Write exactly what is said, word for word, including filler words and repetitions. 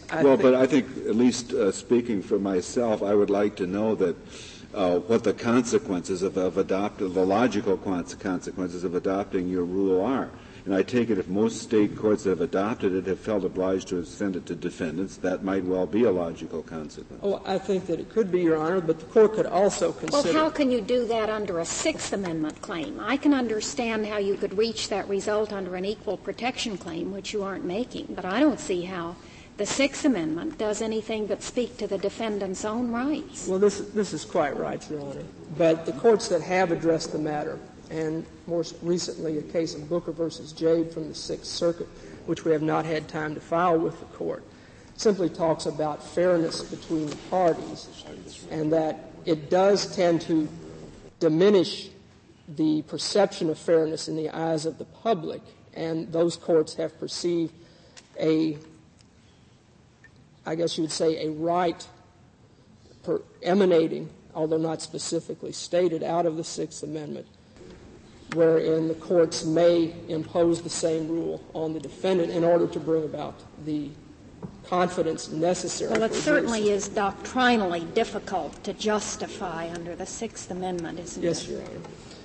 I well, think, but I think, at least uh, speaking for myself, I would like to know that uh, what the consequences of, of adopting, the logical consequences of adopting your rule are. And I take it if most state courts that have adopted it have felt obliged to extend it to defendants, that might well be a logical consequence. Oh, I think that it could be, Your Honor, but the court could also consider. Well, how can you do that under a Sixth Amendment claim? I can understand how you could reach that result under an equal protection claim, which you aren't making, but I don't see how the Sixth Amendment does anything but speak to the defendant's own rights. Well, this, this is quite right, Your Honor. But the courts that have addressed the matter, and more recently a case of Booker versus Jade from the Sixth Circuit, which we have not had time to file with the court, simply talks about fairness between the parties, and that it does tend to diminish the perception of fairness in the eyes of the public, and those courts have perceived a, I guess you would say, a right per emanating, although not specifically stated, out of the Sixth Amendment, wherein the courts may impose the same rule on the defendant in order to bring about the confidence necessary. Well, it certainly is doctrinally difficult to justify under the Sixth Amendment, isn't yes, it? Yes, Your Honor.